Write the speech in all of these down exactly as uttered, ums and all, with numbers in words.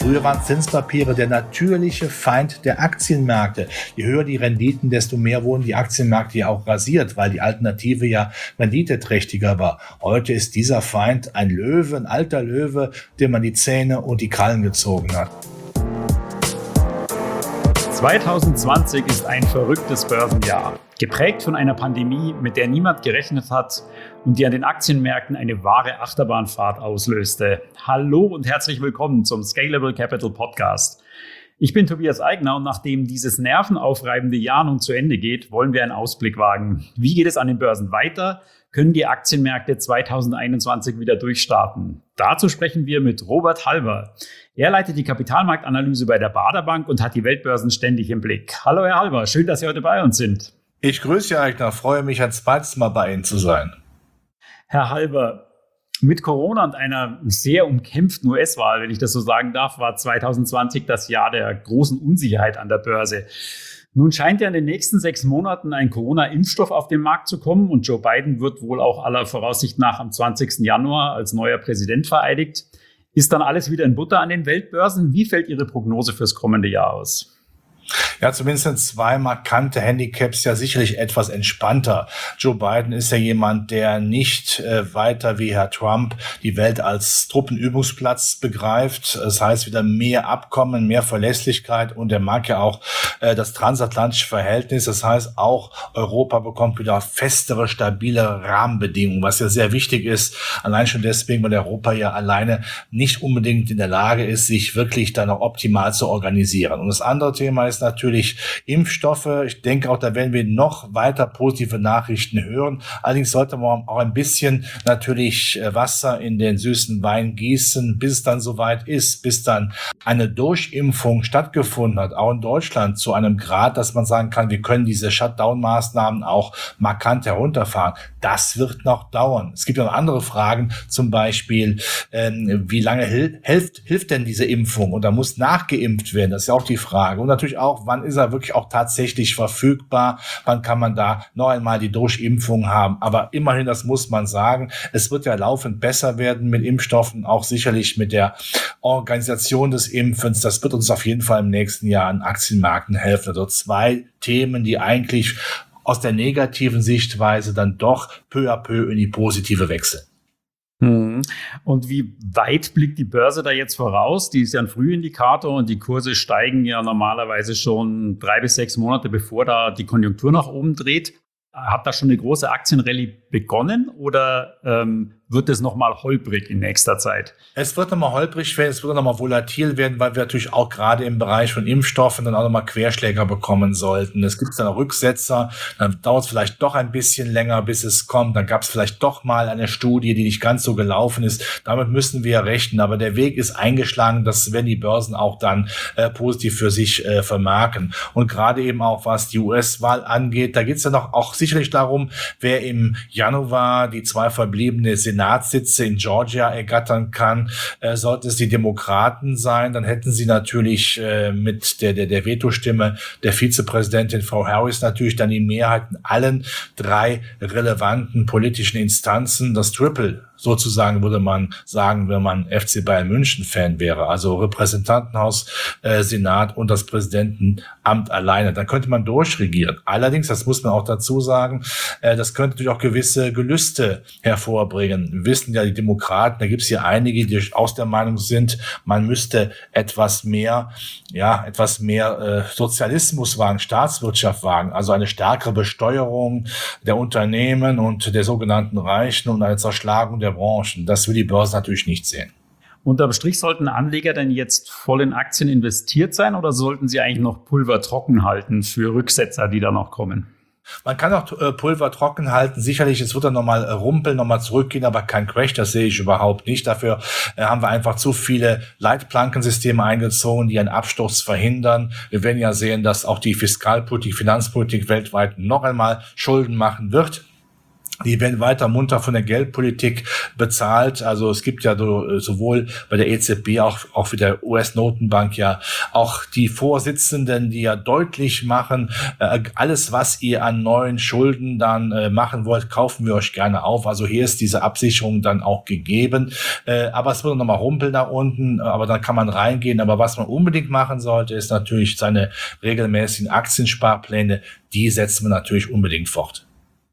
Früher waren Zinspapiere der natürliche Feind der Aktienmärkte. Je höher die Renditen, desto mehr wurden die Aktienmärkte ja auch rasiert, weil die Alternative ja renditeträchtiger war. Heute ist dieser Feind ein Löwe, ein alter Löwe, dem man die Zähne und die Krallen gezogen hat. zwanzig zwanzig ist ein verrücktes Börsenjahr, geprägt von einer Pandemie, mit der niemand gerechnet hat und die an den Aktienmärkten eine wahre Achterbahnfahrt auslöste. Hallo und herzlich willkommen zum Scalable Capital Podcast. Ich bin Tobias Eigner und nachdem dieses nervenaufreibende Jahr nun zu Ende geht, wollen wir einen Ausblick wagen. Wie geht es an den Börsen weiter? Können die Aktienmärkte zwanzig einundzwanzig wieder durchstarten? Dazu sprechen wir mit Robert Halber. Er leitet die Kapitalmarktanalyse bei der Baader Bank und hat die Weltbörsen ständig im Blick. Hallo Herr Halber, schön, dass Sie heute bei uns sind. Ich grüße Sie, Eigner, freue mich, ein zweites Mal bei Ihnen zu sein. Herr Halber, mit Corona und einer sehr umkämpften U S-Wahl, wenn ich das so sagen darf, war zwanzig zwanzig das Jahr der großen Unsicherheit an der Börse. Nun scheint ja in den nächsten sechs Monaten ein Corona-Impfstoff auf den Markt zu kommen und Joe Biden wird wohl auch aller Voraussicht nach am zwanzigsten Januar als neuer Präsident vereidigt. Ist dann alles wieder in Butter an den Weltbörsen? Wie fällt Ihre Prognose fürs kommende Jahr aus? Ja, zumindest sind zwei markante Handicaps ja sicherlich etwas entspannter. Joe Biden ist ja jemand, der nicht äh, weiter wie Herr Trump die Welt als Truppenübungsplatz begreift. Das heißt wieder mehr Abkommen, mehr Verlässlichkeit und er mag ja auch äh, das transatlantische Verhältnis. Das heißt auch Europa bekommt wieder festere, stabilere Rahmenbedingungen, was ja sehr wichtig ist. Allein schon deswegen, weil Europa ja alleine nicht unbedingt in der Lage ist, sich wirklich dann auch optimal zu organisieren. Und das andere Thema ist natürlich Impfstoffe. Ich denke auch, da werden wir noch weiter positive Nachrichten hören. Allerdings sollte man auch ein bisschen natürlich Wasser in den süßen Wein gießen, bis es dann soweit ist, bis dann eine Durchimpfung stattgefunden hat, auch in Deutschland zu einem Grad, dass man sagen kann, wir können diese Shutdown-Maßnahmen auch markant herunterfahren. Das wird noch dauern. Es gibt ja noch andere Fragen, zum Beispiel, ähm, wie lange hil- hilft, hilft denn diese Impfung? Und da muss nachgeimpft werden. Das ist ja auch die Frage. Und natürlich auch, auch, wann ist er wirklich auch tatsächlich verfügbar, wann kann man da noch einmal die Durchimpfung haben. Aber immerhin, das muss man sagen, es wird ja laufend besser werden mit Impfstoffen, auch sicherlich mit der Organisation des Impfens. Das wird uns auf jeden Fall im nächsten Jahr an Aktienmärkten helfen. Also zwei Themen, die eigentlich aus der negativen Sichtweise dann doch peu à peu in die positive wechseln. Und wie weit blickt die Börse da jetzt voraus? Die ist ja ein Frühindikator und die Kurse steigen ja normalerweise schon drei bis sechs Monate, bevor da die Konjunktur nach oben dreht. Hat da schon eine große Aktienrallye begonnen oder ähm, wird es nochmal holprig in nächster Zeit? Es wird nochmal holprig werden, es wird nochmal volatil werden, weil wir natürlich auch gerade im Bereich von Impfstoffen dann auch nochmal Querschläger bekommen sollten. Es gibt dann auch Rücksetzer, dann dauert es vielleicht doch ein bisschen länger, bis es kommt. Dann gab es vielleicht doch mal eine Studie, die nicht ganz so gelaufen ist. Damit müssen wir rechnen, aber der Weg ist eingeschlagen, das werden die Börsen auch dann äh, positiv für sich äh, vermerken. Und gerade eben auch, was die U S-Wahl angeht, da geht es ja noch auch sicherlich darum, wer im Januar die zwei verbliebene Senatssitze in Georgia ergattern kann. Äh, sollte es die Demokraten sein, dann hätten sie natürlich äh, mit der, der, der Vetostimme der Vizepräsidentin Frau Harris natürlich dann die Mehrheit in allen drei relevanten politischen Instanzen, das Triple sozusagen, würde man sagen, wenn man F C Bayern München Fan wäre, also Repräsentantenhaus, äh, Senat und das Präsidentenamt alleine. Dann könnte man durchregieren. Allerdings, das muss man auch dazu sagen, äh, das könnte natürlich auch gewisse Gelüste hervorbringen. Wir wissen ja, die Demokraten, da gibt es hier einige, die durchaus der Meinung sind, man müsste etwas mehr, ja, etwas mehr äh, Sozialismus wagen, Staatswirtschaft wagen, also eine stärkere Besteuerung der Unternehmen und der sogenannten Reichen und eine Zerschlagung der Branchen. Das will die Börse natürlich nicht sehen. Unterm Strich sollten Anleger denn jetzt voll in Aktien investiert sein oder sollten sie eigentlich noch Pulver trocken halten für Rücksetzer, die da noch kommen? Man kann auch äh, Pulver trocken halten. Sicherlich, es wird dann nochmal äh, rumpeln, nochmal zurückgehen, aber kein Crash, das sehe ich überhaupt nicht. Dafür äh, haben wir einfach zu viele Leitplankensysteme eingezogen, die einen Absturz verhindern. Wir werden ja sehen, dass auch die Fiskalpolitik, Finanzpolitik weltweit noch einmal Schulden machen wird. Die werden weiter munter von der Geldpolitik bezahlt. Also es gibt ja so, sowohl bei der E Z B auch, auch wie der U S-Notenbank ja auch die Vorsitzenden, die ja deutlich machen, äh, alles, was ihr an neuen Schulden dann äh, machen wollt, kaufen wir euch gerne auf. Also hier ist diese Absicherung dann auch gegeben. Äh, aber es wird nochmal rumpeln nach unten, aber dann kann man reingehen. Aber was man unbedingt machen sollte, ist natürlich seine regelmäßigen Aktiensparpläne. Die setzen wir natürlich unbedingt fort.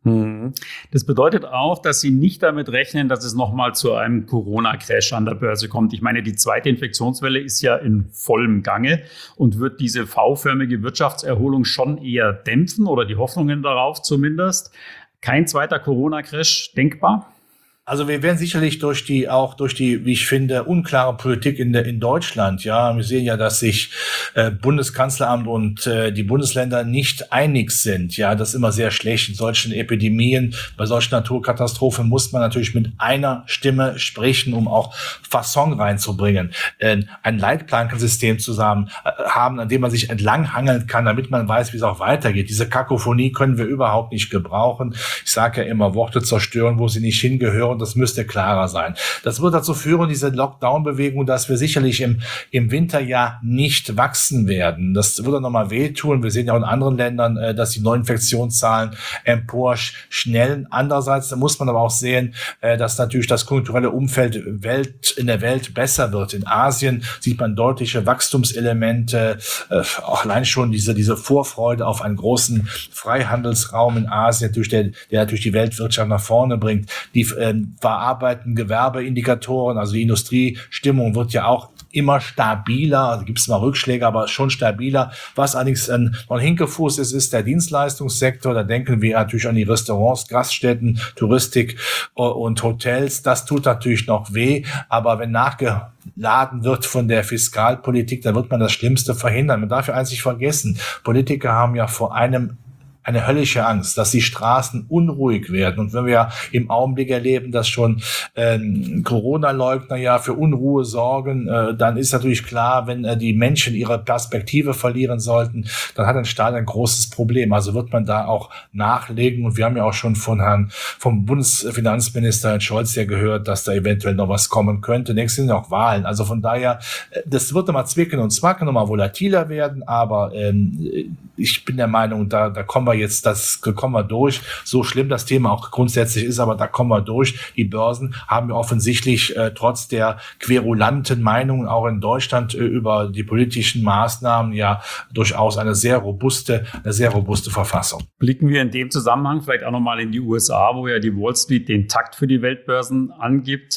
Das bedeutet auch, dass Sie nicht damit rechnen, dass es nochmal zu einem Corona-Crash an der Börse kommt. Ich meine, die zweite Infektionswelle ist ja in vollem Gange und wird diese V-förmige Wirtschaftserholung schon eher dämpfen oder die Hoffnungen darauf zumindest. Kein zweiter Corona-Crash denkbar? Also wir werden sicherlich durch die, auch durch die, wie ich finde, unklare Politik in der, in Deutschland, ja, wir sehen ja, dass sich äh, Bundeskanzleramt und äh, die Bundesländer nicht einig sind, ja, das ist immer sehr schlecht. In solchen Epidemien, bei solchen Naturkatastrophen muss man natürlich mit einer Stimme sprechen, um auch Fasson reinzubringen, äh, ein Leitplankensystem zusammen äh, haben, an dem man sich entlanghangeln kann, damit man weiß, wie es auch weitergeht. Diese Kakophonie können wir überhaupt nicht gebrauchen. Ich sage ja immer, Worte zerstören, wo sie nicht hingehören. Das müsste klarer sein. Das wird dazu führen, diese Lockdown-Bewegung, dass wir sicherlich im, im Winterjahr nicht wachsen werden. Das würde nochmal wehtun. Wir sehen ja auch in anderen Ländern, dass die Neuinfektionszahlen emporschnellen. Andererseits muss man aber auch sehen, dass natürlich das konjunkturelle Umfeld Welt, in der Welt besser wird. In Asien sieht man deutliche Wachstumselemente, auch allein schon diese, diese Vorfreude auf einen großen Freihandelsraum in Asien, durch der, der natürlich die Weltwirtschaft nach vorne bringt. Die verarbeiten Gewerbeindikatoren, also die Industriestimmung wird ja auch immer stabiler, also gibt es mal Rückschläge, aber schon stabiler. Was allerdings ein, noch ein Hinkefuß ist, ist der Dienstleistungssektor. Da denken wir natürlich an die Restaurants, Gaststätten, Touristik und Hotels. Das tut natürlich noch weh, aber wenn nachgeladen wird von der Fiskalpolitik, dann wird man das Schlimmste verhindern. Man darf ja eins nicht vergessen, Politiker haben ja vor einem eine höllische Angst, dass die Straßen unruhig werden. Und wenn wir ja im Augenblick erleben, dass schon ähm, Corona-Leugner ja für Unruhe sorgen, äh, dann ist natürlich klar, wenn äh, die Menschen ihre Perspektive verlieren sollten, dann hat ein Staat ein großes Problem. Also wird man da auch nachlegen. Und wir haben ja auch schon von Herrn, vom Bundesfinanzminister Herrn Scholz ja gehört, dass da eventuell noch was kommen könnte. Nächstes sind ja auch Wahlen. Also von daher, das wird nochmal zwicken und zwacken, nochmal volatiler werden. Aber ähm, ich bin der Meinung, da, da kommen wir jetzt, das kommen wir durch. So schlimm das Thema auch grundsätzlich ist, aber da kommen wir durch. Die Börsen haben ja offensichtlich äh, trotz der querulanten Meinungen auch in Deutschland äh, über die politischen Maßnahmen ja durchaus eine sehr robuste, eine sehr robuste Verfassung. Blicken wir in dem Zusammenhang vielleicht auch nochmal in die U S A, wo ja die Wall Street den Takt für die Weltbörsen angibt.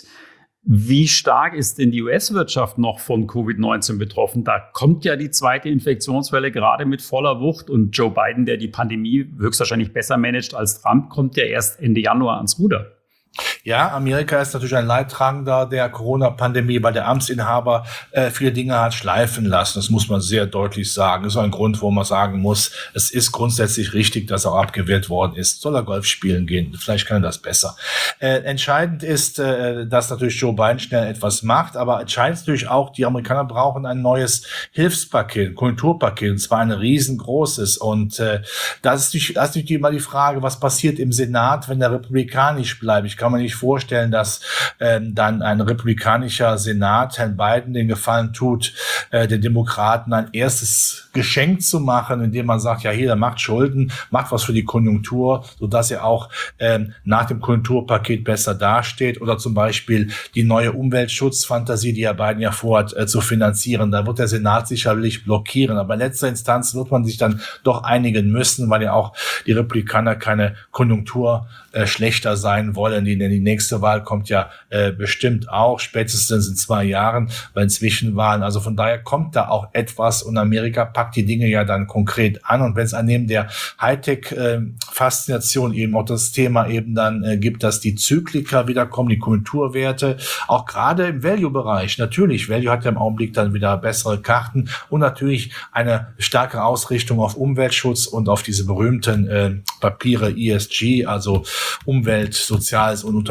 Wie stark ist denn die U S-Wirtschaft noch von Covid neunzehn betroffen? Da kommt ja die zweite Infektionswelle gerade mit voller Wucht und Joe Biden, der die Pandemie höchstwahrscheinlich besser managt als Trump, kommt ja erst Ende Januar ans Ruder. Ja, Amerika ist natürlich ein Leidtragender der Corona-Pandemie, weil der Amtsinhaber äh, viele Dinge hat schleifen lassen. Das muss man sehr deutlich sagen. Das ist ein Grund, wo man sagen muss, es ist grundsätzlich richtig, dass er auch abgewählt worden ist. Soll er Golf spielen gehen? Vielleicht kann er das besser. Äh, entscheidend ist, äh, dass natürlich Joe Biden schnell etwas macht, aber entscheidend ist natürlich auch, die Amerikaner brauchen ein neues Hilfspaket, ein Konjunkturpaket, und zwar ein riesengroßes. Und äh, das ist natürlich, das ist natürlich immer die Frage, was passiert im Senat, wenn der republikanisch bleibt. Ich kann mir nicht vorstellen, dass ähm, dann ein republikanischer Senat Herrn Biden den Gefallen tut, äh, den Demokraten ein erstes Geschenk zu machen, indem man sagt, ja, hier, der macht Schulden, macht was für die Konjunktur, sodass er auch ähm, nach dem Konjunkturpaket besser dasteht, oder zum Beispiel die neue Umweltschutzfantasie, die Herr Biden ja vorhat, äh, zu finanzieren. Da wird der Senat sicherlich blockieren, aber in letzter Instanz wird man sich dann doch einigen müssen, weil ja auch die Republikaner keine Konjunktur äh, schlechter sein wollen. Die, denn die nächste Wahl kommt ja äh, bestimmt auch, spätestens in zwei Jahren bei den Zwischenwahlen. Also von daher kommt da auch etwas, und Amerika packt die Dinge ja dann konkret an. Und wenn es an neben der Hightech-Faszination äh, eben auch das Thema eben dann äh, gibt, dass die Zyklika wiederkommen, die Konjunkturwerte, auch gerade im Value-Bereich. Natürlich, Value hat ja im Augenblick dann wieder bessere Karten und natürlich eine starke Ausrichtung auf Umweltschutz und auf diese berühmten äh, Papiere E S G, also Umwelt, Soziales und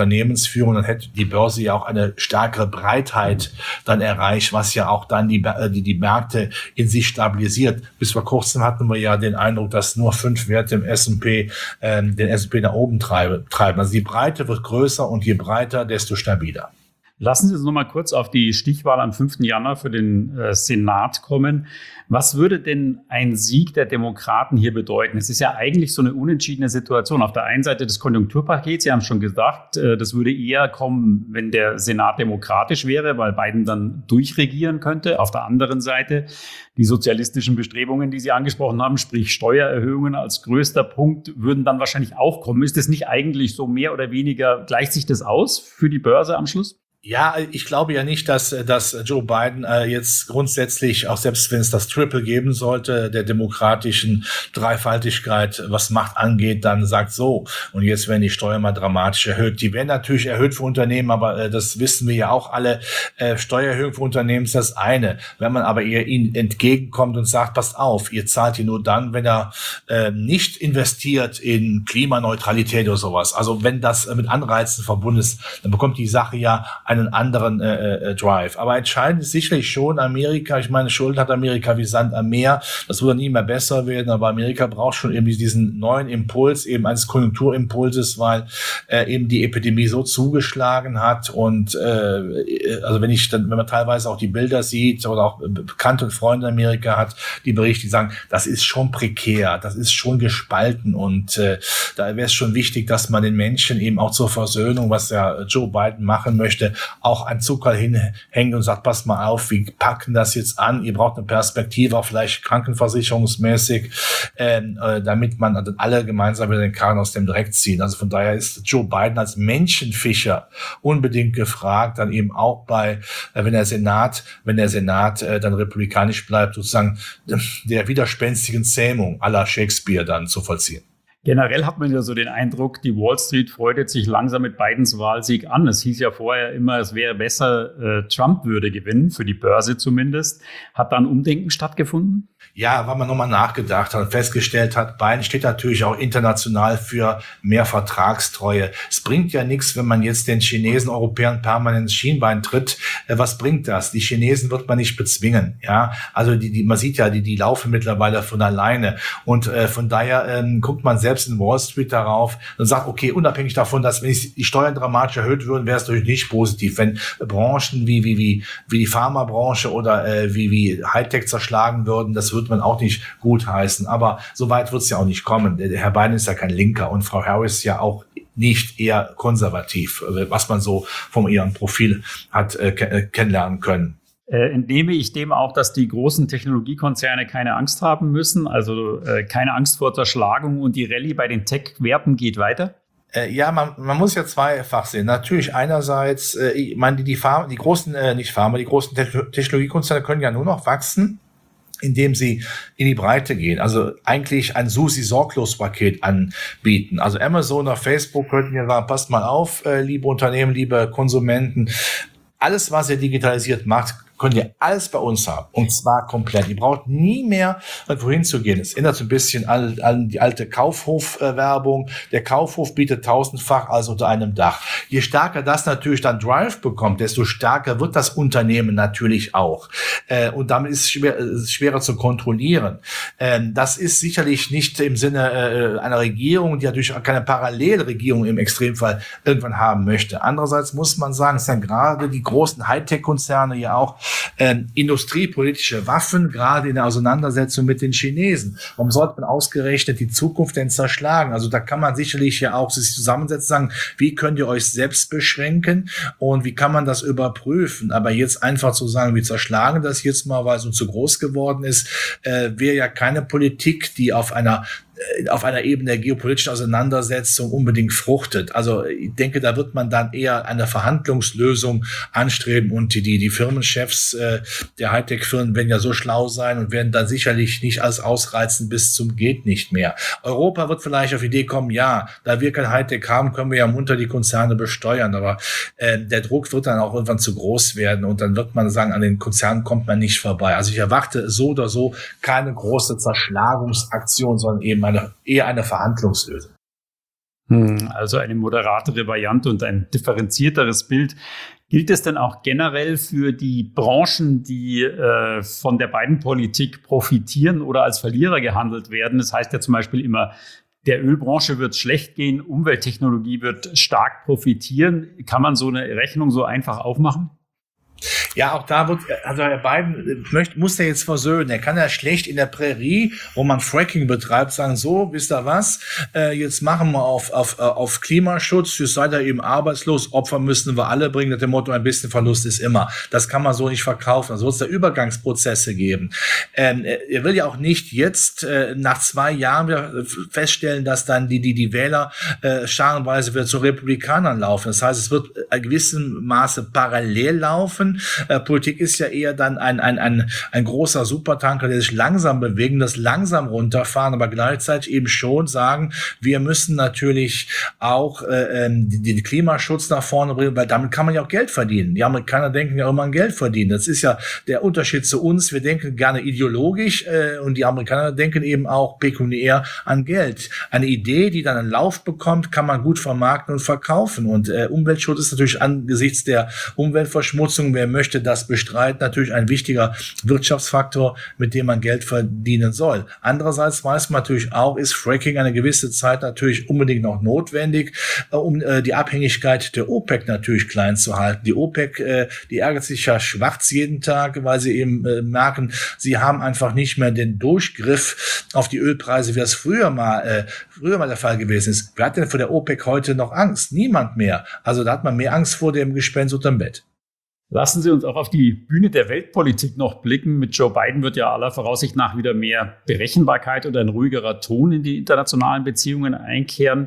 Unternehmensführung, dann hätte die Börse ja auch eine stärkere Breitheit dann erreicht, was ja auch dann die, die, die Märkte in sich stabilisiert. Bis vor kurzem hatten wir ja den Eindruck, dass nur fünf Werte im S und P ähm, den S und P nach oben treiben. Also die Breite wird größer und je breiter, desto stabiler. Lassen Sie uns noch mal kurz auf die Stichwahl am fünften Januar für den äh, Senat kommen. Was würde denn ein Sieg der Demokraten hier bedeuten? Es ist ja eigentlich so eine unentschiedene Situation. Auf der einen Seite das Konjunkturpaket, Sie haben schon gesagt, äh, das würde eher kommen, wenn der Senat demokratisch wäre, weil Biden dann durchregieren könnte. Auf der anderen Seite die sozialistischen Bestrebungen, die Sie angesprochen haben, sprich Steuererhöhungen als größter Punkt, würden dann wahrscheinlich auch kommen. Ist das nicht eigentlich so mehr oder weniger, gleicht sich das aus für die Börse am Schluss? Ja, ich glaube ja nicht, dass, dass Joe Biden äh, jetzt grundsätzlich, auch selbst wenn es das Triple geben sollte, der demokratischen Dreifaltigkeit, was Macht angeht, dann sagt so, und jetzt werden die Steuern mal dramatisch erhöht. Die werden natürlich erhöht für Unternehmen, aber äh, das wissen wir ja auch alle, äh, Steuererhöhung für Unternehmen ist das eine. Wenn man aber eher ihnen entgegenkommt und sagt, passt auf, ihr zahlt hier nur dann, wenn er äh, nicht investiert in Klimaneutralität oder sowas. Also wenn das äh, mit Anreizen verbunden ist, dann bekommt die Sache ja einen anderen äh, äh, Drive. Aber entscheidend ist sicherlich schon Amerika. Ich meine, Schulden hat Amerika wie Sand am Meer. Das wird nie mehr besser werden, aber Amerika braucht schon irgendwie diesen neuen Impuls, eben eines Konjunkturimpulses, weil äh, eben die Epidemie so zugeschlagen hat. Und äh, also wenn ich dann, wenn man teilweise auch die Bilder sieht oder auch Bekannte und Freunde in Amerika hat, die Berichte, die sagen, das ist schon prekär, das ist schon gespalten. Und äh, da wäre es schon wichtig, dass man den Menschen eben auch zur Versöhnung, was ja Joe Biden machen möchte, auch ein Zucker hinhängt und sagt, passt mal auf, wir packen das jetzt an, ihr braucht eine Perspektive, auch vielleicht krankenversicherungsmäßig, ähm, äh, damit man also alle gemeinsam wieder den Karren aus dem Dreck ziehen. Also von daher ist Joe Biden als Menschenfischer unbedingt gefragt, dann eben auch bei, äh, wenn der Senat, wenn der Senat äh, dann republikanisch bleibt, sozusagen der widerspenstigen Zähmung à la Shakespeare dann zu vollziehen. Generell hat man ja so den Eindruck, die Wall Street freudet sich langsam mit Bidens Wahlsieg an. Es hieß ja vorher immer, es wäre besser, äh, Trump würde gewinnen, für die Börse zumindest. Hat da ein Umdenken stattgefunden? Ja, weil man nochmal nachgedacht hat und festgestellt hat, Biden steht natürlich auch international für mehr Vertragstreue. Es bringt ja nichts, wenn man jetzt den Chinesen, Europäern permanent ins Schienbein tritt. Äh, was bringt das? Die Chinesen wird man nicht bezwingen. Ja, also die, die, man sieht ja, die, die laufen mittlerweile von alleine. Und äh, von daher ähm, guckt man selbst in Wall Street darauf und sagt, okay, unabhängig davon, dass wenn die Steuern dramatisch erhöht würden, wäre es natürlich nicht positiv. Wenn Branchen wie wie wie wie die Pharmabranche oder äh, wie wie Hightech zerschlagen würden, das würde man auch nicht gutheißen. Aber so weit wird es ja auch nicht kommen. Der Herr Biden ist ja kein Linker und Frau Harris ja auch nicht, eher konservativ, was man so von ihrem Profil hat äh, kennenlernen können. Äh, entnehme ich dem auch, dass die großen Technologiekonzerne keine Angst haben müssen, also äh, keine Angst vor Zerschlagung und die Rallye bei den Tech-Werten geht weiter? Äh, ja, man, man muss ja zweifach sehen. Natürlich einerseits, äh, ich meine, die, die, Pharma, die großen, äh, nicht Pharma, die großen Te- Technologiekonzerne können ja nur noch wachsen, indem sie in die Breite gehen. Also eigentlich ein Susi-Sorglos-Paket anbieten. Also Amazon oder Facebook könnten ja sagen, passt mal auf, äh, liebe Unternehmen, liebe Konsumenten, alles, was ihr digitalisiert macht, könnt ihr alles bei uns haben. Und zwar komplett. Ihr braucht nie mehr irgendwo hinzugehen. Es ändert so ein bisschen an, an die alte Kaufhof-Werbung. Der Kaufhof bietet tausendfach alles unter einem Dach. Je stärker das natürlich dann Drive bekommt, desto stärker wird das Unternehmen natürlich auch. Äh, und damit ist es schwer, äh, schwerer zu kontrollieren. Ähm, das ist sicherlich nicht im Sinne äh, einer Regierung, die natürlich auch keine Parallelregierung im Extremfall irgendwann haben möchte. Andererseits muss man sagen, es sind gerade die großen Hightech-Konzerne ja auch Ähm, industriepolitische Waffen, gerade in der Auseinandersetzung mit den Chinesen. Warum sollte man ausgerechnet die Zukunft denn zerschlagen? Also da kann man sicherlich ja auch sich zusammensetzen, sagen, wie könnt ihr euch selbst beschränken und wie kann man das überprüfen? Aber jetzt einfach zu sagen, wir zerschlagen das jetzt mal, weil es uns zu groß geworden ist, äh, wäre ja keine Politik, die auf einer auf einer Ebene der geopolitischen Auseinandersetzung unbedingt fruchtet. Also ich denke, da wird man dann eher eine Verhandlungslösung anstreben und die, die, die Firmenchefs äh, der Hightech-Firmen werden ja so schlau sein und werden dann sicherlich nicht alles ausreizen bis zum geht nicht mehr. Europa wird vielleicht auf die Idee kommen, ja, da wir kein Hightech haben, können wir ja munter die Konzerne besteuern, aber äh, der Druck wird dann auch irgendwann zu groß werden und dann wird man sagen, an den Konzernen kommt man nicht vorbei. Also ich erwarte so oder so keine große Zerschlagungsaktion, sondern eben eine, eher eine Verhandlungslösung. Also eine moderatere Variante und ein differenzierteres Bild. Gilt es denn auch generell für die Branchen, die äh, von der Biden-Politik profitieren oder als Verlierer gehandelt werden? Das heißt ja zum Beispiel immer, der Ölbranche wird schlecht gehen, Umwelttechnologie wird stark profitieren. Kann man so eine Rechnung so einfach aufmachen? Ja, auch da wird, also Herr Biden möchte, muss er jetzt versöhnen. Er kann ja schlecht in der Prärie, wo man Fracking betreibt, sagen, so, wisst ihr was, äh, jetzt machen wir auf, auf, auf Klimaschutz, jetzt seid ihr eben arbeitslos, Opfer müssen wir alle bringen, nach dem Motto, ein bisschen Verlust ist immer. Das kann man so nicht verkaufen. Also wird es da Übergangsprozesse geben. Ähm, er will ja auch nicht jetzt äh, nach zwei Jahren wieder feststellen, dass dann die, die, die Wähler äh, scharenweise wieder zu Republikanern laufen. Das heißt, es wird in gewissem Maße parallel laufen. Äh, Politik ist ja eher dann ein, ein, ein, ein großer Supertanker, der sich langsam bewegt, das langsam runterfahren, aber gleichzeitig eben schon sagen, wir müssen natürlich auch äh, den, den Klimaschutz nach vorne bringen, weil damit kann man ja auch Geld verdienen. Die Amerikaner denken ja immer an Geld verdienen. Das ist ja der Unterschied zu uns. Wir denken gerne ideologisch äh, und die Amerikaner denken eben auch pekuniär an Geld. Eine Idee, die dann einen Lauf bekommt, kann man gut vermarkten und verkaufen. Und äh, Umweltschutz ist natürlich angesichts der Umweltverschmutzung, wer möchte das bestreiten, natürlich ein wichtiger Wirtschaftsfaktor, mit dem man Geld verdienen soll. Andererseits weiß man natürlich auch, ist Fracking eine gewisse Zeit natürlich unbedingt noch notwendig, äh, um äh, die Abhängigkeit der OPEC natürlich klein zu halten. Die OPEC, äh, die ärgert sich ja schwarz jeden Tag, weil sie eben äh, merken, sie haben einfach nicht mehr den Durchgriff auf die Ölpreise, wie das früher mal, äh, früher mal der Fall gewesen ist. Wer hat denn vor der OPEC heute noch Angst? Niemand mehr. Also da hat man mehr Angst vor dem Gespenst unterm Bett. Lassen Sie uns auch auf die Bühne der Weltpolitik noch blicken. Mit Joe Biden wird ja aller Voraussicht nach wieder mehr Berechenbarkeit und ein ruhigerer Ton in die internationalen Beziehungen einkehren.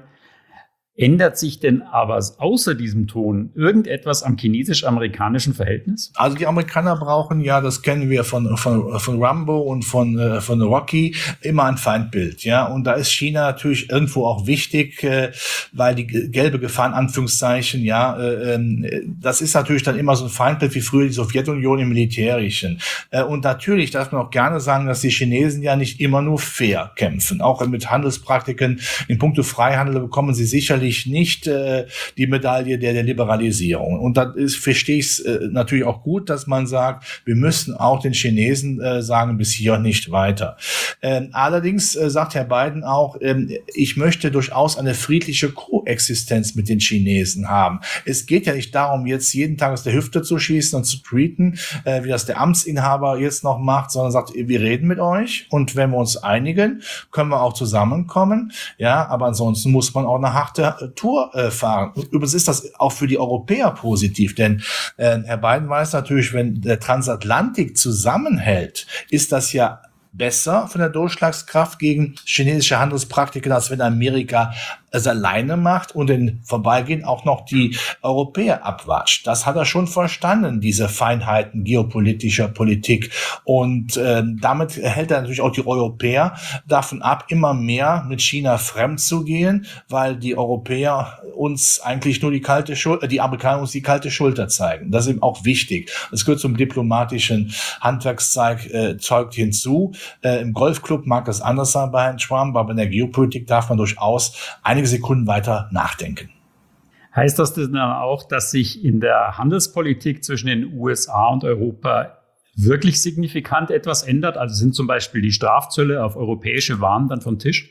Ändert sich denn aber außer diesem Ton irgendetwas am chinesisch-amerikanischen Verhältnis? Also die Amerikaner brauchen ja, das kennen wir von von von Rambo und von von Rocky, immer ein Feindbild, ja. Und da ist China natürlich irgendwo auch wichtig, äh, weil die gelbe Gefahr in Anführungszeichen, ja, äh, das ist natürlich dann immer so ein Feindbild wie früher die Sowjetunion im Militärischen. Äh, und natürlich darf man auch gerne sagen, dass die Chinesen ja nicht immer nur fair kämpfen. Auch mit Handelspraktiken in puncto Freihandel bekommen sie sicherlich nicht äh, die Medaille der, der Liberalisierung. Und da ist, verstehe ich es äh, natürlich auch gut, dass man sagt, wir müssen auch den Chinesen äh, sagen, bis hier und nicht weiter. Ähm, allerdings äh, sagt Herr Biden auch, ähm, ich möchte durchaus eine friedliche Koexistenz mit den Chinesen haben. Es geht ja nicht darum, jetzt jeden Tag aus der Hüfte zu schießen und zu tweeten, äh, wie das der Amtsinhaber jetzt noch macht, sondern sagt, wir reden mit euch und wenn wir uns einigen, können wir auch zusammenkommen. Ja, aber ansonsten muss man auch eine harte Tour äh, fahren. Übrigens ist das auch für die Europäer positiv, denn äh, Herr Biden weiß natürlich, wenn der Transatlantik zusammenhält, ist das ja besser von der Durchschlagskraft gegen chinesische Handelspraktiken, als wenn Amerika es alleine macht und in Vorbeigehen auch noch die Europäer abwatscht. Das hat er schon verstanden, diese Feinheiten geopolitischer Politik. Und äh, damit hält er natürlich auch die Europäer davon ab, immer mehr mit China fremd zu gehen, weil die Europäer uns eigentlich nur die kalte Schulter, die Amerikaner uns die kalte Schulter zeigen. Das ist eben auch wichtig. Das gehört zum diplomatischen Handwerkszeug äh, Zeug hinzu. Äh, Im Golfclub mag das anders sein bei Herrn Trump, aber in der Geopolitik darf man durchaus einige Sekunden weiter nachdenken. Heißt das denn dann auch, dass sich in der Handelspolitik zwischen den U S A und Europa wirklich signifikant etwas ändert? Also sind zum Beispiel die Strafzölle auf europäische Waren dann vom Tisch?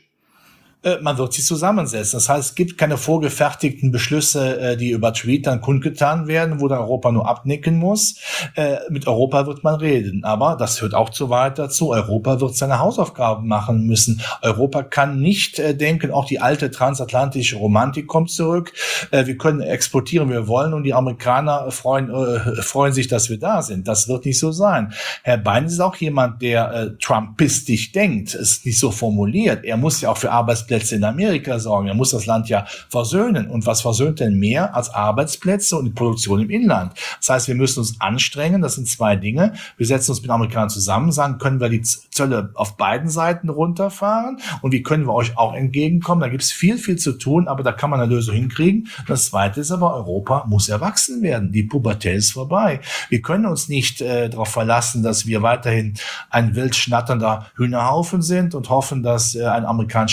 Man wird sie zusammensetzen. Das heißt, es gibt keine vorgefertigten Beschlüsse, die über Tweet dann kundgetan werden, wo dann Europa nur abnicken muss. Mit Europa wird man reden. Aber das führt auch zu weit dazu. Europa wird seine Hausaufgaben machen müssen. Europa kann nicht denken, auch die alte transatlantische Romantik kommt zurück. Wir können exportieren, wie wir wollen, und die Amerikaner freuen, äh, freuen sich, dass wir da sind. Das wird nicht so sein. Herr Biden ist auch jemand, der äh, trumpistisch denkt. Es ist nicht so formuliert. Er muss ja auch für Arbeitsplätze in Amerika sorgen. Er muss das Land ja versöhnen. Und was versöhnt denn mehr als Arbeitsplätze und die Produktion im Inland? Das heißt, wir müssen uns anstrengen. Das sind zwei Dinge. Wir setzen uns mit Amerikanern zusammen, sagen, können wir die Zölle auf beiden Seiten runterfahren? Und wie können wir euch auch entgegenkommen? Da gibt es viel, viel zu tun, aber da kann man eine Lösung hinkriegen. Das Zweite ist aber, Europa muss erwachsen werden. Die Pubertät ist vorbei. Wir können uns nicht äh, darauf verlassen, dass wir weiterhin ein wild schnatternder Hühnerhaufen sind und hoffen, dass äh, ein amerikanischer Präsident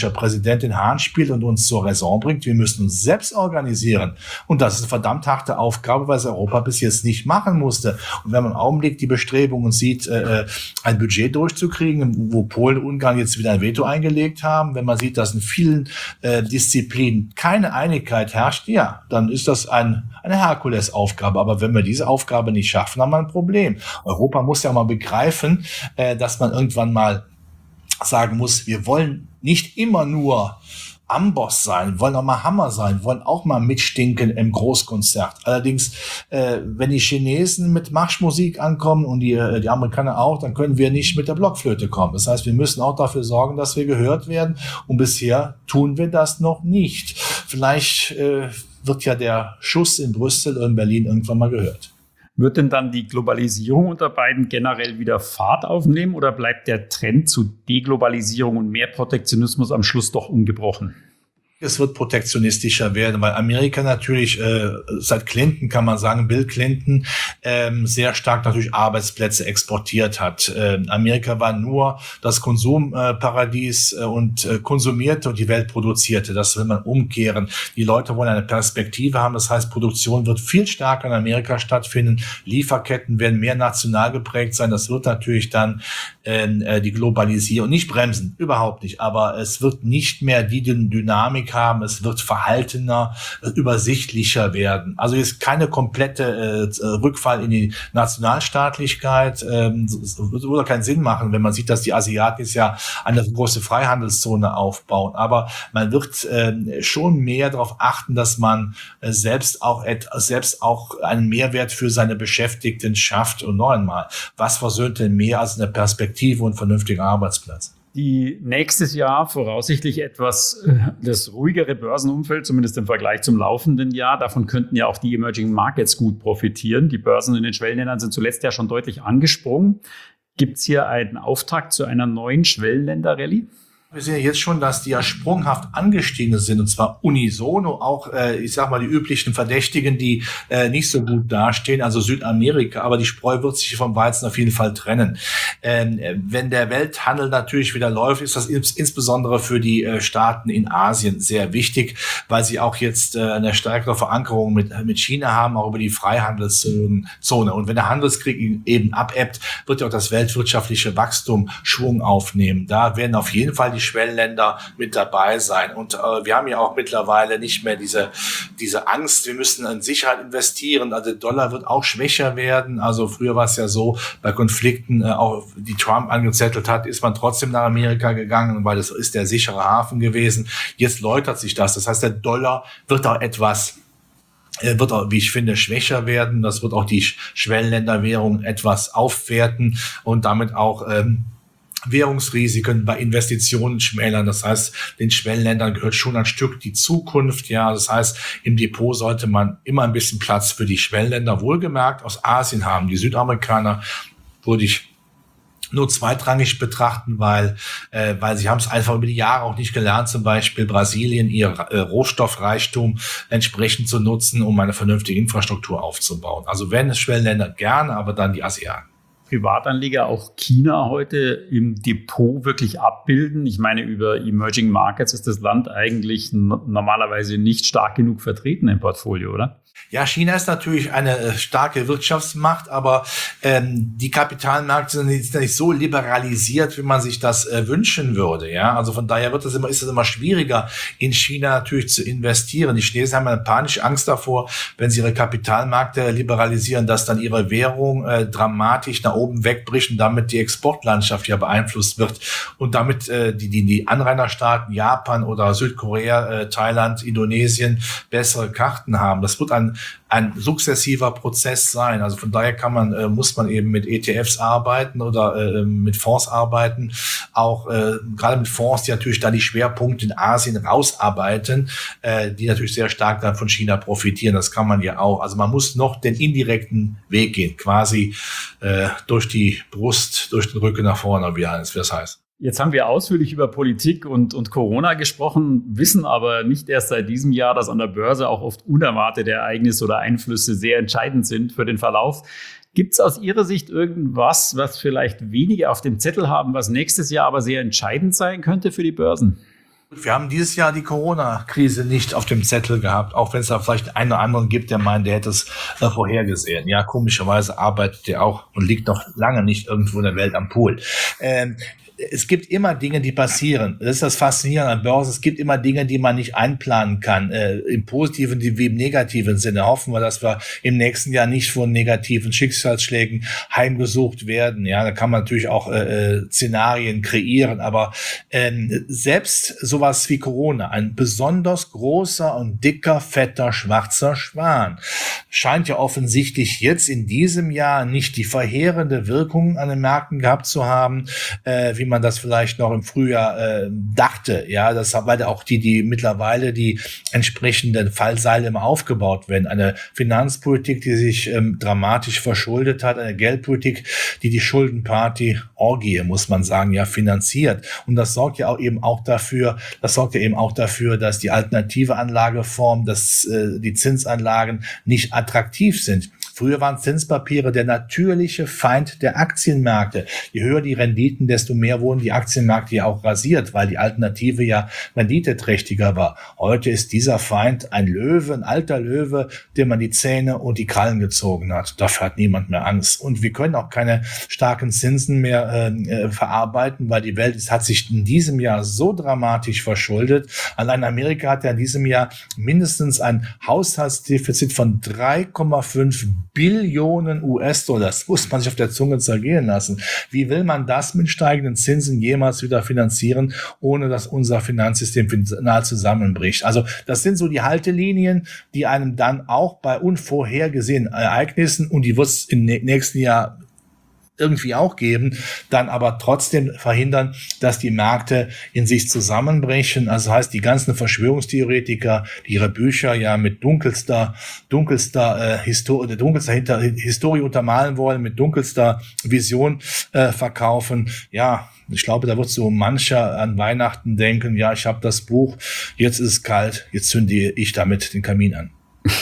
Präsidentin Hahn spielt und uns zur Raison bringt. Wir müssen uns selbst organisieren. Und das ist eine verdammt harte Aufgabe, weil es Europa bis jetzt nicht machen musste. Und wenn man im Augenblick die Bestrebungen sieht, äh, ein Budget durchzukriegen, wo Polen und Ungarn jetzt wieder ein Veto eingelegt haben, wenn man sieht, dass in vielen äh, Disziplinen keine Einigkeit herrscht, ja, dann ist das ein, eine Herkulesaufgabe. Aber wenn wir diese Aufgabe nicht schaffen, haben wir ein Problem. Europa muss ja mal begreifen, äh, dass man irgendwann mal sagen muss, wir wollen nicht immer nur Amboss sein, wollen auch mal Hammer sein, wollen auch mal mitstinken im Großkonzert. Allerdings, äh, wenn die Chinesen mit Marschmusik ankommen und die, äh, die Amerikaner auch, dann können wir nicht mit der Blockflöte kommen. Das heißt, wir müssen auch dafür sorgen, dass wir gehört werden. Und bisher tun wir das noch nicht. Vielleicht äh, wird ja der Schuss in Brüssel oder in Berlin irgendwann mal gehört. Wird denn dann die Globalisierung unter beiden generell wieder Fahrt aufnehmen oder bleibt der Trend zu Deglobalisierung und mehr Protektionismus am Schluss doch ungebrochen? Es wird protektionistischer werden, weil Amerika natürlich äh, seit Clinton, kann man sagen, Bill Clinton, ähm, sehr stark natürlich Arbeitsplätze exportiert hat. Ähm, Amerika war nur das Konsumparadies äh, und äh, konsumierte und die Welt produzierte. Das will man umkehren. Die Leute wollen eine Perspektive haben. Das heißt, Produktion wird viel stärker in Amerika stattfinden. Lieferketten werden mehr national geprägt sein. Das wird natürlich dann äh, die Globalisierung nicht bremsen, überhaupt nicht. Aber es wird nicht mehr die Dynamik haben, es wird verhaltener, übersichtlicher werden. Also ist keine komplette äh, Rückfall in die Nationalstaatlichkeit. Ähm, es würde keinen Sinn machen, wenn man sieht, dass die Asiaten ja eine große Freihandelszone aufbauen. Aber man wird äh, schon mehr darauf achten, dass man äh, selbst auch et- selbst auch einen Mehrwert für seine Beschäftigten schafft. Und noch einmal, was versöhnt denn mehr als eine Perspektive und vernünftiger Arbeitsplatz? Die nächstes Jahr voraussichtlich etwas äh, das ruhigere Börsenumfeld, zumindest im Vergleich zum laufenden Jahr. Davon könnten ja auch die Emerging Markets gut profitieren. Die Börsen in den Schwellenländern sind zuletzt ja schon deutlich angesprungen. Gibt es hier einen Auftakt zu einer neuen Schwellenländer-Rallye? Wir sehen ja jetzt schon, dass die ja sprunghaft angestiegen sind, und zwar unisono, auch, äh, ich sag mal, die üblichen Verdächtigen, die äh, nicht so gut dastehen, also Südamerika, aber die Spreu wird sich vom Weizen auf jeden Fall trennen. Ähm, wenn der Welthandel natürlich wieder läuft, ist das ins, insbesondere für die äh, Staaten in Asien sehr wichtig, weil sie auch jetzt äh, eine stärkere Verankerung mit, mit China haben, auch über die Freihandelszone. Und wenn der Handelskrieg eben abebbt, wird ja auch das weltwirtschaftliche Wachstum Schwung aufnehmen. Da werden auf jeden Fall die Schwellenländer mit dabei sein. Und äh, wir haben ja auch mittlerweile nicht mehr diese diese Angst, wir müssen in Sicherheit investieren. Also der Dollar wird auch schwächer werden. Also früher war es ja so, bei Konflikten, äh, auch die Trump angezettelt hat, ist man trotzdem nach Amerika gegangen, weil das ist der sichere Hafen gewesen. Jetzt läutert sich das. Das heißt, der Dollar wird auch etwas wird auch, wie ich finde, schwächer werden. Das wird auch die Schwellenländerwährung etwas aufwerten und damit auch ähm, Währungsrisiken bei Investitionen schmälern. Das heißt, den Schwellenländern gehört schon ein Stück die Zukunft. Ja, das heißt, im Depot sollte man immer ein bisschen Platz für die Schwellenländer, wohlgemerkt aus Asien haben. Die Südamerikaner würde ich nur zweitrangig betrachten, weil äh, weil sie haben es einfach über die Jahre auch nicht gelernt, zum Beispiel Brasilien ihr äh, Rohstoffreichtum entsprechend zu nutzen, um eine vernünftige Infrastruktur aufzubauen. Also wenn es Schwellenländer gerne, aber dann die Asiaten. Privatanleger auch China heute im Depot wirklich abbilden? Ich meine, über Emerging Markets ist das Land eigentlich n- normalerweise nicht stark genug vertreten im Portfolio, oder? Ja, China ist natürlich eine äh, starke Wirtschaftsmacht, aber ähm, die Kapitalmärkte sind nicht, nicht so liberalisiert, wie man sich das äh, wünschen würde. Ja, also von daher wird es immer, ist es immer schwieriger, in China natürlich zu investieren. Die Chinesen haben eine panische Angst davor, wenn sie ihre Kapitalmärkte liberalisieren, dass dann ihre Währung äh, dramatisch nach oben wegbricht und damit die Exportlandschaft ja beeinflusst wird und damit äh, die, die, die Anrainerstaaten Japan oder Südkorea, äh, Thailand, Indonesien bessere Karten haben. Das wird ein ein sukzessiver Prozess sein. Also von daher kann man, äh, muss man eben mit E T Fs arbeiten oder äh, mit Fonds arbeiten. Auch äh, gerade mit Fonds, die natürlich da die Schwerpunkte in Asien rausarbeiten, äh, die natürlich sehr stark dann von China profitieren. Das kann man ja auch. Also man muss noch den indirekten Weg gehen, quasi äh, durch die Brust, durch den Rücken nach vorne, wie das heißt. Jetzt haben wir ausführlich über Politik und, und Corona gesprochen, wissen aber nicht erst seit diesem Jahr, dass an der Börse auch oft unerwartete Ereignisse oder Einflüsse sehr entscheidend sind für den Verlauf. Gibt es aus Ihrer Sicht irgendwas, was vielleicht wenige auf dem Zettel haben, was nächstes Jahr aber sehr entscheidend sein könnte für die Börsen? Wir haben dieses Jahr die Corona-Krise nicht auf dem Zettel gehabt, auch wenn es da vielleicht einen oder anderen gibt, der meint, der hätte es äh, vorhergesehen. Ja, komischerweise arbeitet der auch und liegt noch lange nicht irgendwo in der Welt am Pool. Ähm, Es gibt immer Dinge, die passieren. Das ist das Faszinierende an Börse. Es gibt immer Dinge, die man nicht einplanen kann. Äh, im positiven wie im negativen Sinne. Hoffen wir, dass wir im nächsten Jahr nicht von negativen Schicksalsschlägen heimgesucht werden. Ja, da kann man natürlich auch äh, Szenarien kreieren. Aber ähm, selbst sowas wie Corona, ein besonders großer und dicker, fetter, schwarzer Schwan, scheint ja offensichtlich jetzt in diesem Jahr nicht die verheerende Wirkung an den Märkten gehabt zu haben, äh, wie man das vielleicht noch im Frühjahr äh, dachte. Ja, das weil auch die, die mittlerweile die entsprechenden Fallseile immer aufgebaut werden. Eine Finanzpolitik, die sich ähm, dramatisch verschuldet hat, eine Geldpolitik, die die Schuldenparty, Orgie, muss man sagen, ja finanziert. Und das sorgt ja auch eben auch dafür, das sorgt ja eben auch dafür, dass die alternative Anlageform, dass äh, die Zinsanlagen nicht attraktiv sind. Früher waren Zinspapiere der natürliche Feind der Aktienmärkte. Je höher die Renditen, desto mehr wurden die Aktienmärkte ja auch rasiert, weil die Alternative ja renditeträchtiger war. Heute ist dieser Feind ein Löwe, ein alter Löwe, dem man die Zähne und die Krallen gezogen hat. Dafür hat niemand mehr Angst. Und wir können auch keine starken Zinsen mehr äh, verarbeiten, weil die Welt ist, hat sich in diesem Jahr so dramatisch verschuldet. Allein Amerika hat ja in diesem Jahr mindestens ein Haushaltsdefizit von drei Komma fünf Billionen U S-Dollar. Das muss man sich auf der Zunge zergehen lassen. Wie will man das mit steigenden Zinsen jemals wieder finanzieren, ohne dass unser Finanzsystem final zusammenbricht? Also das sind so die Haltelinien, die einem dann auch bei unvorhergesehenen Ereignissen, und die wird es im nächsten Jahr irgendwie auch geben, dann aber trotzdem verhindern, dass die Märkte in sich zusammenbrechen. Also heißt, die ganzen Verschwörungstheoretiker, die ihre Bücher ja mit dunkelster, dunkelster, äh, Histor- dunkelster Hinter- Historie untermalen wollen, mit dunkelster Vision äh, verkaufen. Ja, ich glaube, da wird so mancher an Weihnachten denken, ja, ich habe das Buch, jetzt ist es kalt, jetzt zünde ich damit den Kamin an.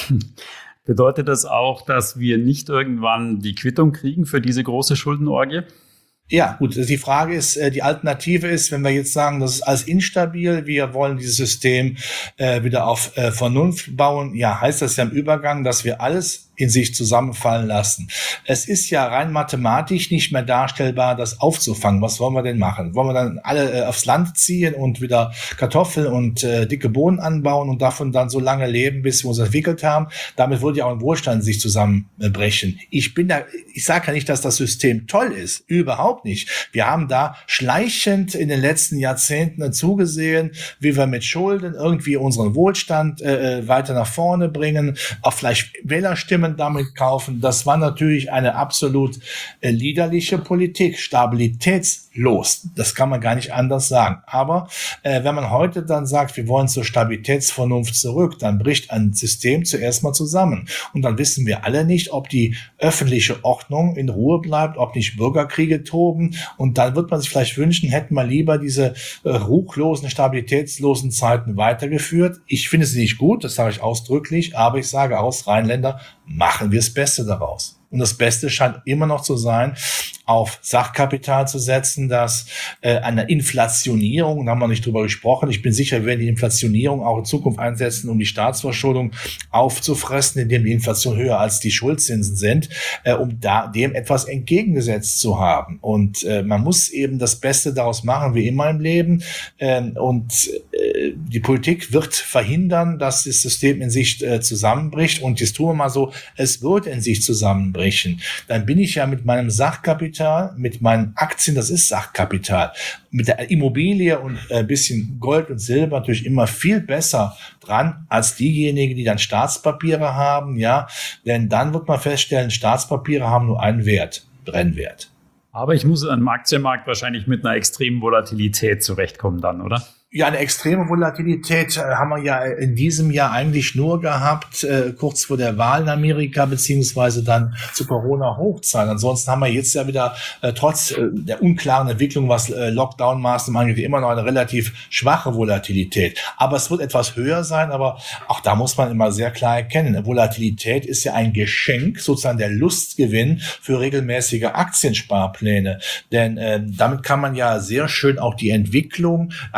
Bedeutet das auch, dass wir nicht irgendwann die Quittung kriegen für diese große Schuldenorgie? Ja, gut, die Frage ist, die Alternative ist, wenn wir jetzt sagen, das ist alles instabil, wir wollen dieses System äh, wieder auf äh, Vernunft bauen, ja, heißt das ja im Übergang, dass wir alles in sich zusammenfallen lassen. Es ist ja rein mathematisch nicht mehr darstellbar, das aufzufangen. Was wollen wir denn machen? Wollen wir dann alle äh, aufs Land ziehen und wieder Kartoffeln und äh, dicke Bohnen anbauen und davon dann so lange leben, bis wir uns entwickelt haben? Damit würde ja auch ein Wohlstand sich zusammenbrechen. Ich bin da, ich sage ja nicht, dass das System toll ist. Überhaupt nicht. Wir haben da schleichend in den letzten Jahrzehnten zugesehen, wie wir mit Schulden irgendwie unseren Wohlstand äh, weiter nach vorne bringen, auch vielleicht Wählerstimmen damit kaufen. Das war natürlich eine absolut äh, liederliche Politik, stabilitätslos. Das kann man gar nicht anders sagen. Aber äh, wenn man heute dann sagt, wir wollen zur Stabilitätsvernunft zurück, dann bricht ein System zuerst mal zusammen. Und dann wissen wir alle nicht, ob die öffentliche Ordnung in Ruhe bleibt, ob nicht Bürgerkriege toben. Und dann wird man sich vielleicht wünschen, hätten wir lieber diese äh, ruchlosen, stabilitätslosen Zeiten weitergeführt. Ich finde sie nicht gut, das sage ich ausdrücklich, aber ich sage aus, Rheinländer, machen wir das Beste daraus. Und das Beste scheint immer noch zu sein, auf Sachkapital zu setzen, dass äh, eine Inflationierung, da haben wir nicht drüber gesprochen, ich bin sicher, wir werden die Inflationierung auch in Zukunft einsetzen, um die Staatsverschuldung aufzufressen, indem die Inflation höher als die Schuldzinsen sind, äh, um da dem etwas entgegengesetzt zu haben. Und äh, man muss eben das Beste daraus machen, wie immer im Leben. Äh, und äh, die Politik wird verhindern, dass das System in sich äh, zusammenbricht. Und jetzt tun wir mal so, es wird in sich zusammenbrechen. Dann bin ich ja mit meinem Sachkapital, mit meinen Aktien, das ist Sachkapital, mit der Immobilie und ein bisschen Gold und Silber natürlich immer viel besser dran als diejenigen, die dann Staatspapiere haben, ja, denn dann wird man feststellen, Staatspapiere haben nur einen Wert, Brennwert. Aber ich muss am Aktienmarkt wahrscheinlich mit einer extremen Volatilität zurechtkommen dann, oder? Ja, eine extreme Volatilität äh, haben wir ja in diesem Jahr eigentlich nur gehabt, äh, kurz vor der Wahl in Amerika, beziehungsweise dann zu Corona-Hochzeit. Ansonsten haben wir jetzt ja wieder, äh, trotz äh, der unklaren Entwicklung, was äh, Lockdown-Maßnahmen angeht, immer noch eine relativ schwache Volatilität. Aber es wird etwas höher sein, aber auch da muss man immer sehr klar erkennen, Volatilität ist ja ein Geschenk, sozusagen der Lustgewinn für regelmäßige Aktiensparpläne. Denn äh, damit kann man ja sehr schön auch die Entwicklung, eine Optimierung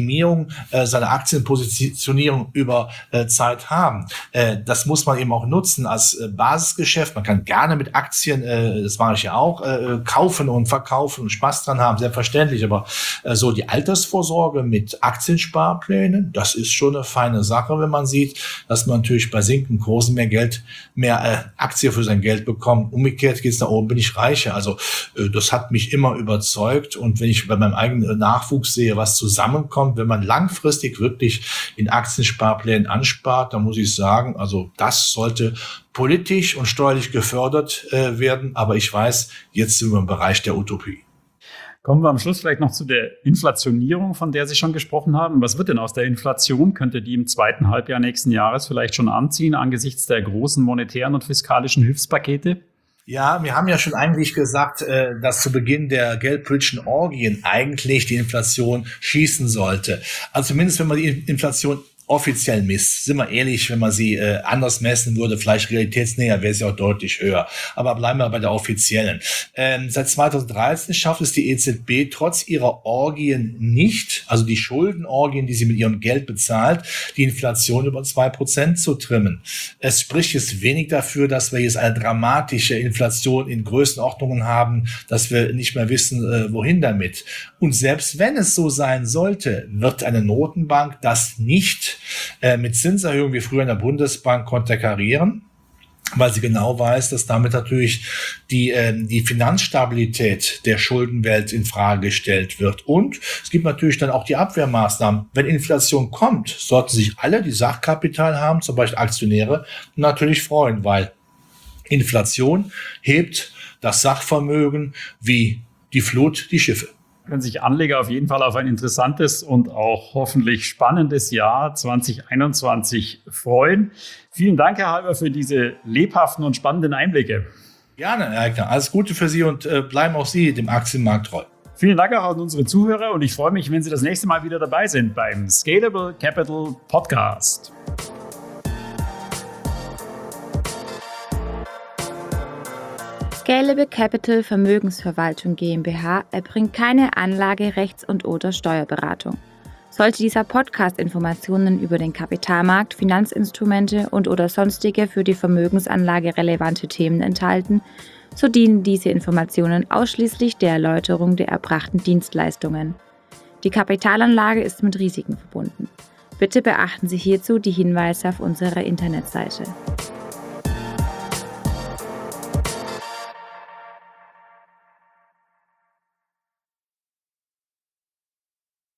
Optimierung äh, seiner Aktienpositionierung über äh, Zeit haben. Äh, das muss man eben auch nutzen als äh, Basisgeschäft. Man kann gerne mit Aktien, äh, das mache ich ja auch, äh, kaufen und verkaufen und Spaß dran haben, selbstverständlich. Aber äh, so die Altersvorsorge mit Aktiensparplänen, das ist schon eine feine Sache, wenn man sieht, dass man natürlich bei sinkenden Kursen mehr Geld, mehr äh, Aktie für sein Geld bekommt. Umgekehrt geht es nach oben, bin ich reicher. Also äh, das hat mich immer überzeugt. Und wenn ich bei meinem eigenen Nachwuchs sehe, was zusammenkommt, wenn man langfristig wirklich in Aktiensparplänen anspart, dann muss ich sagen, also das sollte politisch und steuerlich gefördert äh, werden. Aber ich weiß, jetzt sind wir im Bereich der Utopie. Kommen wir am Schluss vielleicht noch zu der Inflationierung, von der Sie schon gesprochen haben. Was wird denn aus der Inflation? Könnte die im zweiten Halbjahr nächsten Jahres vielleicht schon anziehen angesichts der großen monetären und fiskalischen Hilfspakete? Ja, wir haben ja schon eigentlich gesagt, dass zu Beginn der geldpolitischen Orgien eigentlich die Inflation schießen sollte. Also zumindest, wenn man die Inflation offiziell misst. Sind wir ehrlich, wenn man sie äh, anders messen würde, vielleicht realitätsnäher, wäre sie auch deutlich höher. Aber bleiben wir bei der offiziellen. Ähm, seit zweitausenddreizehn schafft es die E Z B trotz ihrer Orgien nicht, also die Schuldenorgien, die sie mit ihrem Geld bezahlt, die Inflation über zwei Prozent zu trimmen. Es spricht jetzt wenig dafür, dass wir jetzt eine dramatische Inflation in Größenordnungen haben, dass wir nicht mehr wissen, äh, wohin damit. Und selbst wenn es so sein sollte, wird eine Notenbank das nicht äh, mit Zinserhöhungen wie früher in der Bundesbank konterkarieren, weil sie genau weiß, dass damit natürlich die, äh, die Finanzstabilität der Schuldenwelt in Frage gestellt wird. Und es gibt natürlich dann auch die Abwehrmaßnahmen. Wenn Inflation kommt, sollten sich alle, die Sachkapital haben, zum Beispiel Aktionäre, natürlich freuen, weil Inflation hebt das Sachvermögen wie die Flut die Schiffe. Können sich Anleger auf jeden Fall auf ein interessantes und auch hoffentlich spannendes Jahr zwanzig einundzwanzig freuen. Vielen Dank, Herr Halber, für diese lebhaften und spannenden Einblicke. Gerne, Herr Eickner. Alles Gute für Sie und äh, bleiben auch Sie dem Aktienmarkt treu. Vielen Dank auch an unsere Zuhörer und ich freue mich, wenn Sie das nächste Mal wieder dabei sind beim Scalable Capital Podcast. Scalable Capital Vermögensverwaltung GmbH erbringt keine Anlage-, Rechts- und oder Steuerberatung. Sollte dieser Podcast Informationen über den Kapitalmarkt, Finanzinstrumente und oder sonstige für die Vermögensanlage relevante Themen enthalten, so dienen diese Informationen ausschließlich der Erläuterung der erbrachten Dienstleistungen. Die Kapitalanlage ist mit Risiken verbunden. Bitte beachten Sie hierzu die Hinweise auf unserer Internetseite.